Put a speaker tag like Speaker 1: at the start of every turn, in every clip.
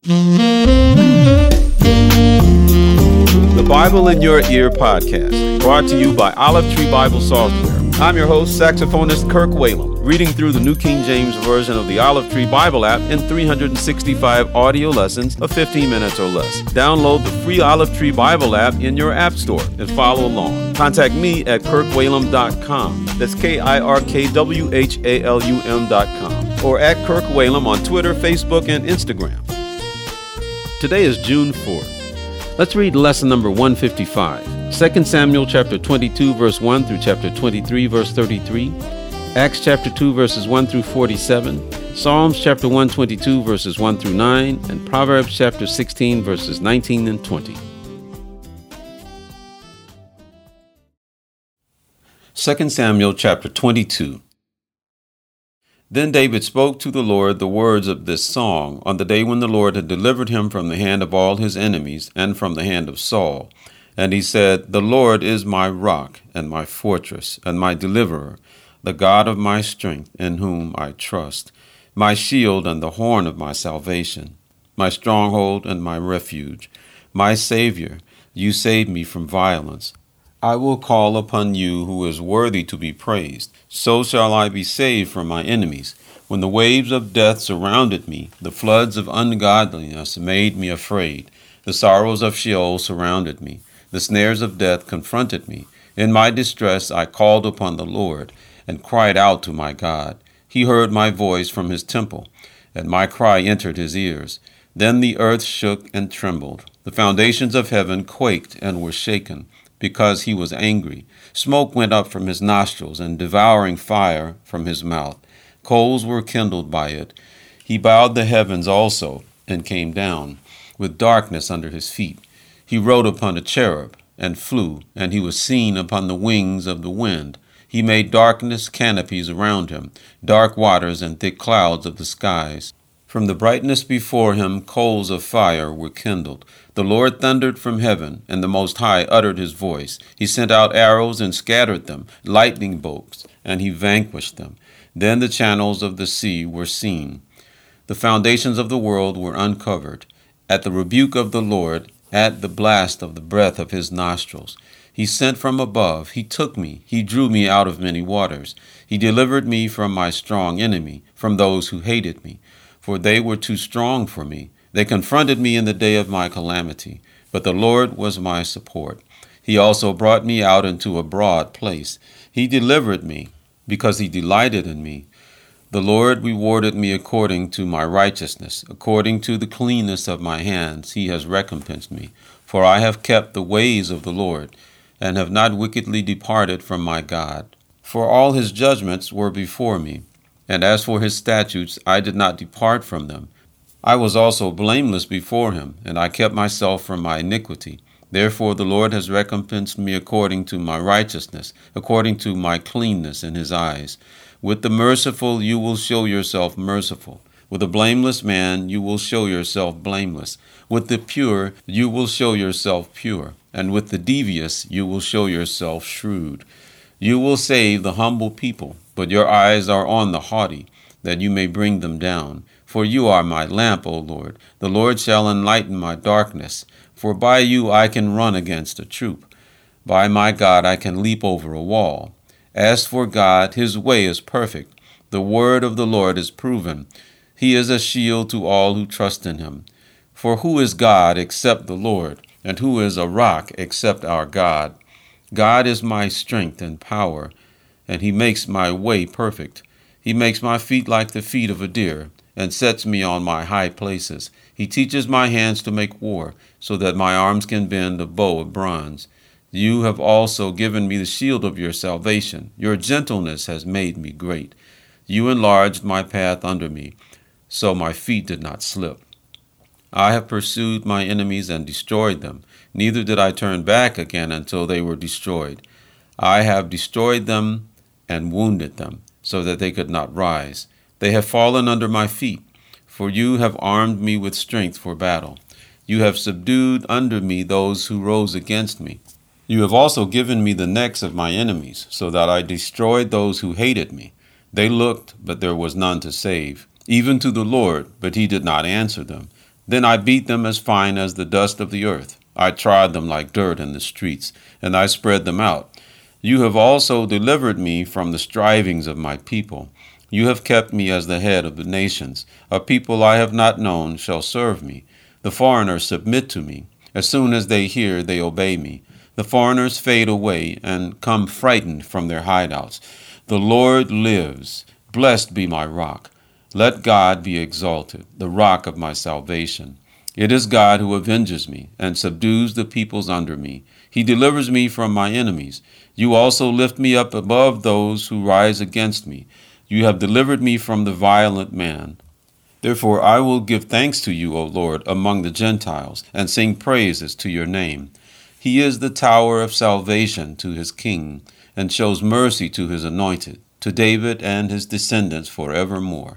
Speaker 1: The Bible in Your Ear podcast, brought to you by Olive Tree Bible Software. I'm your host, saxophonist Kirk Whalum, reading through the New King James Version of the Olive Tree Bible app in 365 audio lessons of 15 minutes or less. Download the free Olive Tree Bible app in your app store and follow along. Contact me at kirkwhalum.com. That's KIRKWHALUM.com. Or at Kirk Whalum on Twitter, Facebook, and Instagram. Today is June 4th. Let's read lesson number 155. 2 Samuel chapter 22, verse 1 through chapter 23, verse 33. Acts chapter 2, verses 1 through 47. Psalms chapter 122, verses 1 through 9. And Proverbs chapter 16, verses 19 and 20. 2 Samuel chapter 22. Then David spoke to the Lord the words of this song on the day when the Lord had delivered him from the hand of all his enemies and from the hand of Saul. And he said, "The Lord is my rock and my fortress and my deliverer, the God of my strength, in whom I trust, my shield and the horn of my salvation, my stronghold and my refuge, my Savior. You saved me from violence. I will call upon you who is worthy to be praised. So shall I be saved from my enemies. When the waves of death surrounded me, the floods of ungodliness made me afraid. The sorrows of Sheol surrounded me. The snares of death confronted me. In my distress I called upon the Lord and cried out to my God. He heard my voice from his temple, and my cry entered his ears. Then the earth shook and trembled. The foundations of heaven quaked and were shaken, because he was angry. Smoke went up from his nostrils, and devouring fire from his mouth. Coals were kindled by it. He bowed the heavens also, and came down, with darkness under his feet. He rode upon a cherub, and flew, and he was seen upon the wings of the wind. He made darkness canopies around him, dark waters and thick clouds of the skies. From the brightness before him coals of fire were kindled. The Lord thundered from heaven, and the Most High uttered his voice. He sent out arrows and scattered them, lightning bolts, and he vanquished them. Then the channels of the sea were seen. The foundations of the world were uncovered. At the rebuke of the Lord, at the blast of the breath of his nostrils, he sent from above. He took me. He drew me out of many waters. He delivered me from my strong enemy, from those who hated me. For they were too strong for me. They confronted me in the day of my calamity, but the Lord was my support. He also brought me out into a broad place. He delivered me, because he delighted in me. The Lord rewarded me according to my righteousness. According to the cleanness of my hands, he has recompensed me. For I have kept the ways of the Lord, and have not wickedly departed from my God. For all his judgments were before me. And as for his statutes, I did not depart from them. I was also blameless before him, and I kept myself from my iniquity. Therefore the Lord has recompensed me according to my righteousness, according to my cleanness in his eyes. With the merciful you will show yourself merciful. With a blameless man you will show yourself blameless. With the pure you will show yourself pure. And with the devious you will show yourself shrewd. You will save the humble people, but your eyes are on the haughty, that you may bring them down. For you are my lamp, O Lord. The Lord shall enlighten my darkness. For by you I can run against a troop. By my God I can leap over a wall. As for God, his way is perfect. The word of the Lord is proven. He is a shield to all who trust in him. For who is God except the Lord? And who is a rock except our God? God is my strength and power, and he makes my way perfect. He makes my feet like the feet of a deer, and sets me on my high places. He teaches my hands to make war, so that my arms can bend a bow of bronze. You have also given me the shield of your salvation. Your gentleness has made me great. You enlarged my path under me, so my feet did not slip. I have pursued my enemies and destroyed them. Neither did I turn back again until they were destroyed. I have destroyed them and wounded them, so that they could not rise. They have fallen under my feet, for you have armed me with strength for battle. You have subdued under me those who rose against me. You have also given me the necks of my enemies, so that I destroyed those who hated me. They looked, but there was none to save, even to the Lord, but he did not answer them. Then I beat them as fine as the dust of the earth. I trod them like dirt in the streets, and I spread them out. You have also delivered me from the strivings of my people. You have kept me as the head of the nations. A people I have not known shall serve me. The foreigners submit to me. As soon as they hear, they obey me. The foreigners fade away and come frightened from their hideouts. The Lord lives. Blessed be my rock. Let God be exalted, the rock of my salvation. It is God who avenges me and subdues the peoples under me. He delivers me from my enemies. You also lift me up above those who rise against me. You have delivered me from the violent man. Therefore I will give thanks to you, O Lord, among the Gentiles, and sing praises to your name. He is the tower of salvation to his king, and shows mercy to his anointed, to David and his descendants forevermore.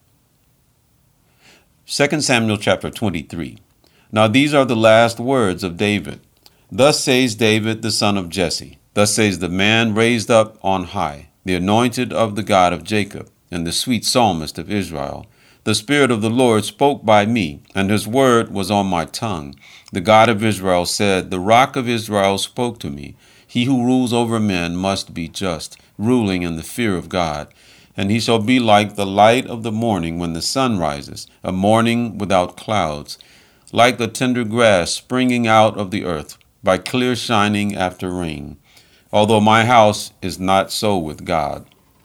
Speaker 1: 2 Samuel chapter 23. Now these are the last words of David. Thus says David the son of Jesse. Thus says the man raised up on high, the anointed of the God of Jacob, and the sweet psalmist of Israel. The Spirit of the Lord spoke by me, and his word was on my tongue. The God of Israel said, The rock of Israel spoke to me. He who rules over men must be just, ruling in the fear of God. And he shall be like the light of the morning when the sun rises, a morning without clouds, like the tender grass springing out of the earth, by clear shining after rain. Although my house is not so with God,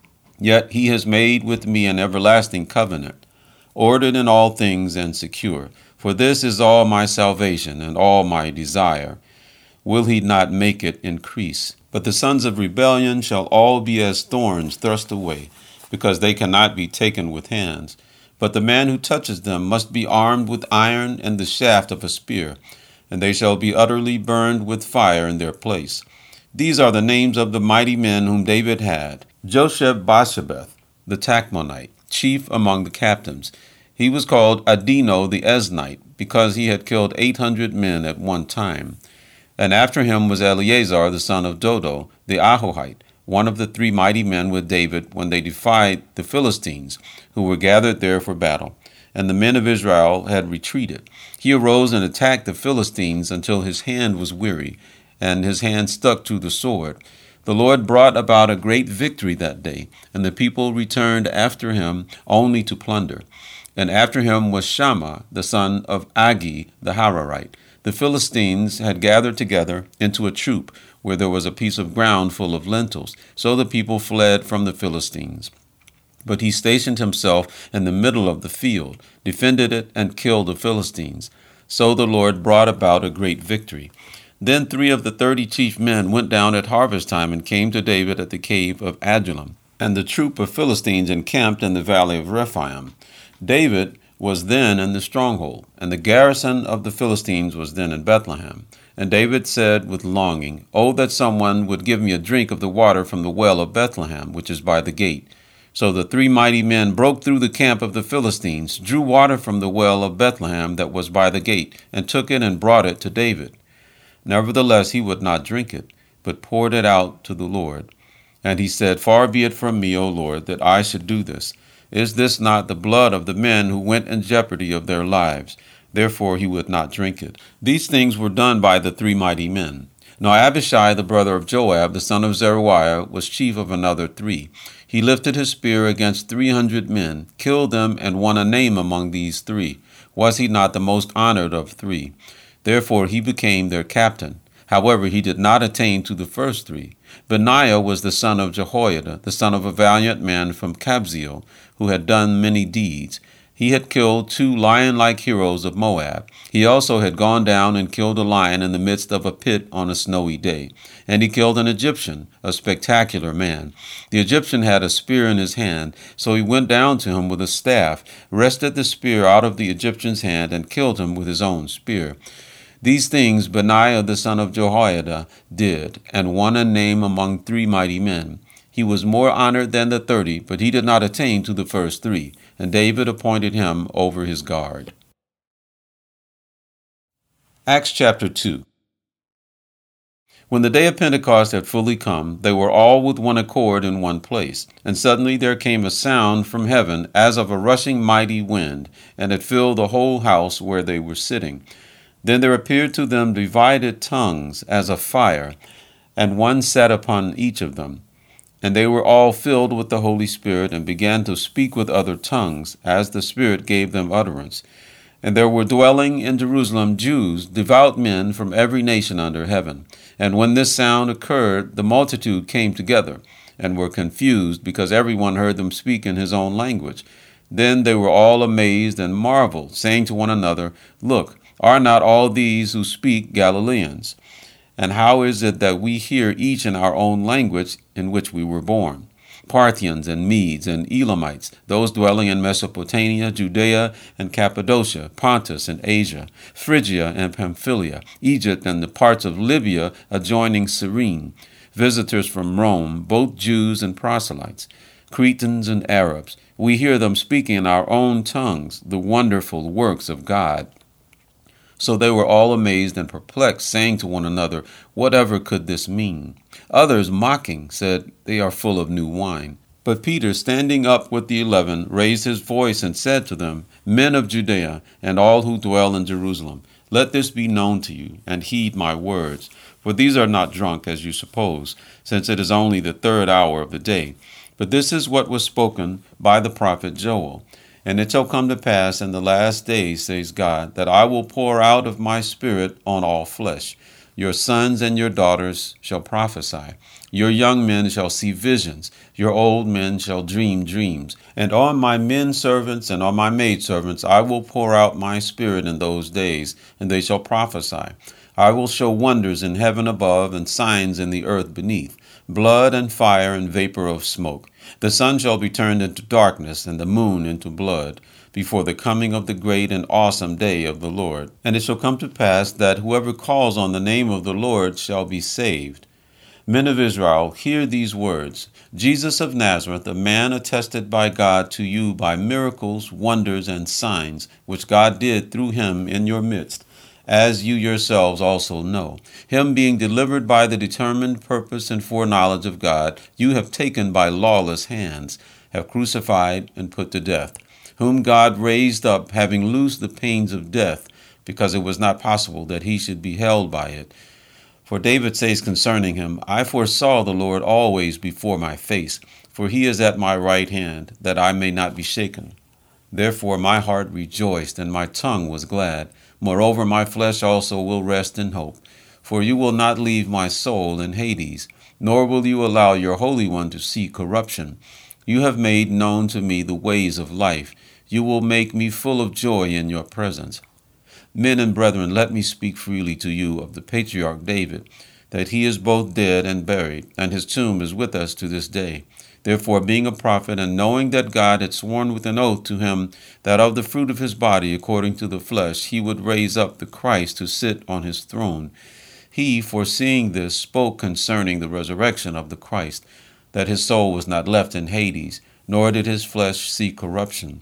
Speaker 1: yet he has made with me an everlasting covenant, ordered in all things and secure. For this is all my salvation and all my desire. Will he not make it increase? But the sons of rebellion shall all be as thorns thrust away, because they cannot be taken with hands. But the man who touches them must be armed with iron and the shaft of a spear, and they shall be utterly burned with fire in their place. These are the names of the mighty men whom David had. Josheb-Basshebeth, the Tachmonite, chief among the captains. He was called Adino the Eznite, because he had killed 800 men at one time. And after him was Eleazar the son of Dodo, the Ahohite, one of the 3 mighty men with David when they defied the Philistines, who were gathered there for battle. And the men of Israel had retreated. He arose and attacked the Philistines until his hand was weary, and his hand stuck to the sword. The Lord brought about a great victory that day, and the people returned after him only to plunder. And after him was Shammah, the son of Agi the Hararite. The Philistines had gathered together into a troop, where there was a piece of ground full of lentils. So the people fled from the Philistines. But he stationed himself in the middle of the field, defended it, and killed the Philistines. So the Lord brought about a great victory. Then 3 of the 30 chief men went down at harvest time and came to David at the cave of Adullam. And the troop of Philistines encamped in the valley of Rephaim. David was then in the stronghold, and the garrison of the Philistines was then in Bethlehem. And David said with longing, Oh, that someone would give me a drink of the water from the well of Bethlehem, which is by the gate. So the 3 mighty men broke through the camp of the Philistines, drew water from the well of Bethlehem that was by the gate, and took it and brought it to David. Nevertheless he would not drink it, but poured it out to the Lord. And he said, Far be it from me, O Lord, that I should do this. Is this not the blood of the men who went in jeopardy of their lives? Therefore he would not drink it. These things were done by the 3 mighty men. Now Abishai, the brother of Joab, the son of Zeruiah, was chief of another 3. He lifted his spear against 300 men, killed them, and won a name among these 3. Was he not the most honored of 3? Therefore he became their captain. However, he did not attain to the first 3. Benaiah was the son of Jehoiada, the son of a valiant man from Kabzeel, who had done many deeds. He had killed 2 lion-like heroes of Moab. He also had gone down and killed a lion in the midst of a pit on a snowy day. And he killed an Egyptian, a spectacular man. The Egyptian had a spear in his hand, so he went down to him with a staff, wrested the spear out of the Egyptian's hand, and killed him with his own spear. These things Benaiah the son of Jehoiada did, and won a name among 3 mighty men. He was more honored than the 30, but he did not attain to the first 3, and David appointed him over his guard. Acts chapter 2. When the day of Pentecost had fully come, they were all with one accord in one place. And suddenly there came a sound from heaven as of a rushing mighty wind, and it filled the whole house where they were sitting. Then there appeared to them divided tongues as of fire, and one sat upon each of them. And they were all filled with the Holy Spirit, and began to speak with other tongues, as the Spirit gave them utterance. And there were dwelling in Jerusalem Jews, devout men from every nation under heaven. And when this sound occurred, the multitude came together, and were confused, because everyone heard them speak in his own language. Then they were all amazed and marveled, saying to one another, Look, are not all these who speak Galileans? And how is it that we hear each in our own language in which we were born? Parthians and Medes and Elamites, those dwelling in Mesopotamia, Judea and Cappadocia, Pontus and Asia, Phrygia and Pamphylia, Egypt and the parts of Libya adjoining Cyrene, visitors from Rome, both Jews and proselytes, Cretans and Arabs, we hear them speaking in our own tongues the wonderful works of God. So they were all amazed and perplexed, saying to one another, Whatever could this mean? Others, mocking, said, They are full of new wine. But Peter, standing up with the 11, raised his voice and said to them, Men of Judea, and all who dwell in Jerusalem, let this be known to you, and heed my words. For these are not drunk, as you suppose, since it is only the 3rd hour of the day. But this is what was spoken by the prophet Joel. And it shall come to pass in the last days, says God, that I will pour out of my Spirit on all flesh. Your sons and your daughters shall prophesy. Your young men shall see visions. Your old men shall dream dreams. And on my men servants and on my maidservants I will pour out my Spirit in those days, and they shall prophesy. I will show wonders in heaven above and signs in the earth beneath, blood and fire and vapor of smoke. The sun shall be turned into darkness, and the moon into blood, before the coming of the great and awesome day of the Lord. And it shall come to pass that whoever calls on the name of the Lord shall be saved. Men of Israel, hear these words. Jesus of Nazareth, a man attested by God to you by miracles, wonders, and signs, which God did through him in your midst, as you yourselves also know. Him being delivered by the determined purpose and foreknowledge of God, you have taken by lawless hands, have crucified and put to death, whom God raised up, having loosed the pains of death, because it was not possible that he should be held by it. For David says concerning him, I foresaw the Lord always before my face, for he is at my right hand, that I may not be shaken. Therefore my heart rejoiced, and my tongue was glad. Moreover, my flesh also will rest in hope. For you will not leave my soul in Hades, nor will you allow your Holy One to see corruption. You have made known to me the ways of life. You will make me full of joy in your presence. Men and brethren, let me speak freely to you of the patriarch David, that he is both dead and buried, and his tomb is with us to this day. Therefore, being a prophet, and knowing that God had sworn with an oath to him that of the fruit of his body, according to the flesh, he would raise up the Christ to sit on his throne, he, foreseeing this, spoke concerning the resurrection of the Christ, that his soul was not left in Hades, nor did his flesh see corruption.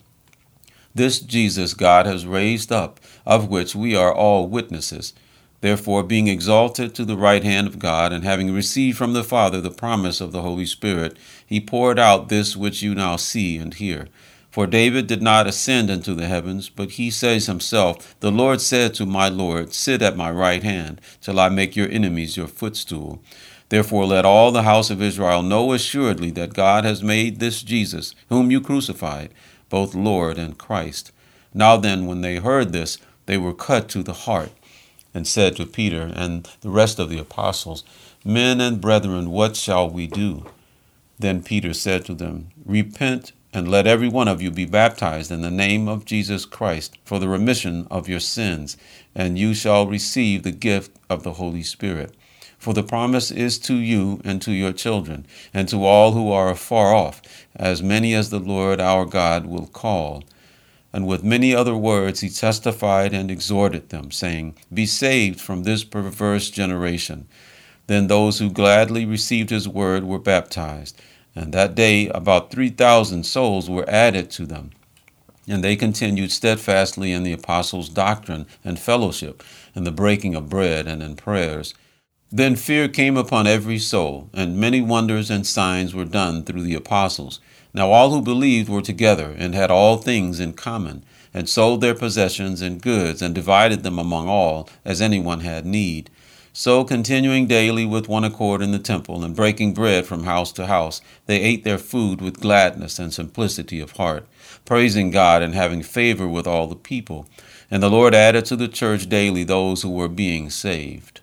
Speaker 1: This Jesus God has raised up, of which we are all witnesses. Therefore, being exalted to the right hand of God, and having received from the Father the promise of the Holy Spirit, he poured out this which you now see and hear. For David did not ascend into the heavens, but he says himself, The Lord said to my Lord, Sit at my right hand, till I make your enemies your footstool. Therefore let all the house of Israel know assuredly that God has made this Jesus, whom you crucified, both Lord and Christ. Now then, when they heard this, they were cut to the heart, and said to Peter and the rest of the apostles, Men and brethren, what shall we do? Then Peter said to them, Repent, and let every one of you be baptized in the name of Jesus Christ for the remission of your sins, and you shall receive the gift of the Holy Spirit. For the promise is to you and to your children, and to all who are afar off, as many as the Lord our God will call. And with many other words he testified and exhorted them, saying, Be saved from this perverse generation. Then those who gladly received his word were baptized, and that day about 3,000 souls were added to them. And they continued steadfastly in the apostles' doctrine and fellowship, in the breaking of bread and in prayers. Then fear came upon every soul, and many wonders and signs were done through the apostles. Now all who believed were together, and had all things in common, and sold their possessions and goods, and divided them among all, as anyone had need. So, continuing daily with one accord in the temple, and breaking bread from house to house, they ate their food with gladness and simplicity of heart, praising God and having favor with all the people. And the Lord added to the church daily those who were being saved.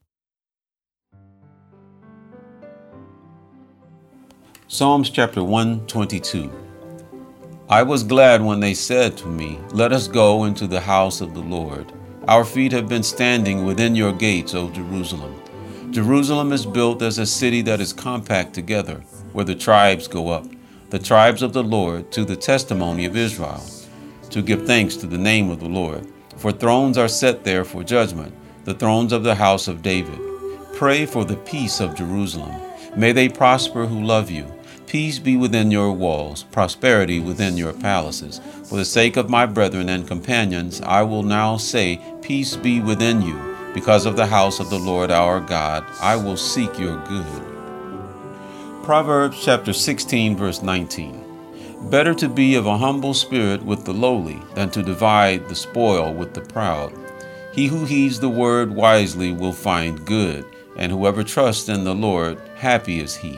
Speaker 1: Psalms chapter 122. I was glad when they said to me, "Let us go into the house of the Lord." Our feet have been standing within your gates, O Jerusalem. Jerusalem is built as a city that is compact together, where the tribes go up, the tribes of the Lord, to the testimony of Israel, to give thanks to the name of the Lord. For thrones are set there for judgment, the thrones of the house of David. Pray for the peace of Jerusalem. May they prosper who love you. Peace be within your walls, prosperity within your palaces. For the sake of my brethren and companions, I will now say, peace be within you. Because of the house of the Lord our God, I will seek your good. Proverbs chapter 16, verse 19. Better to be of a humble spirit with the lowly than to divide the spoil with the proud. He who heeds the word wisely will find good, and whoever trusts in the Lord, happy is he.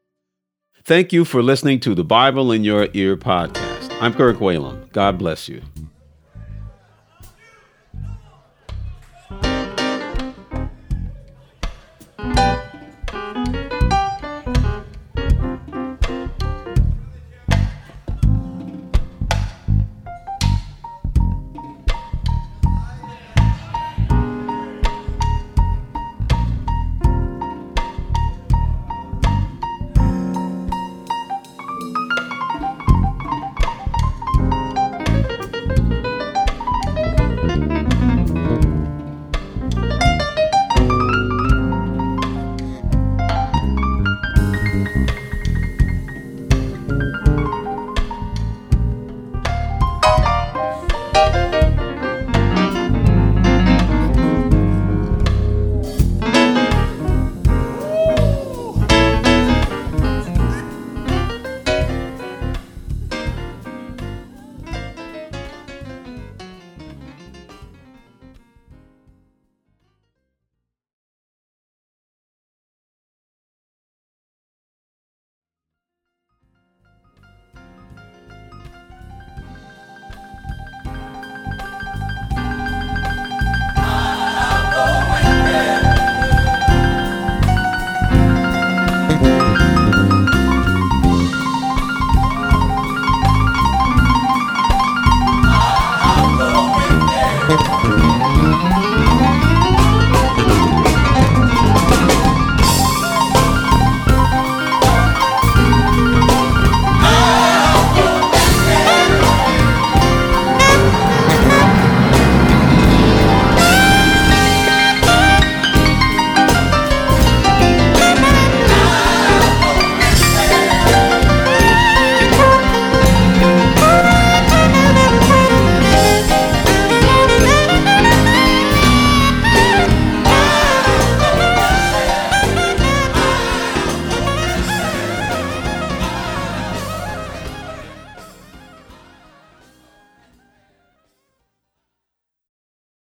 Speaker 1: Thank you for listening to the Bible in Your Ear podcast. I'm Kirk Whalum. God bless you.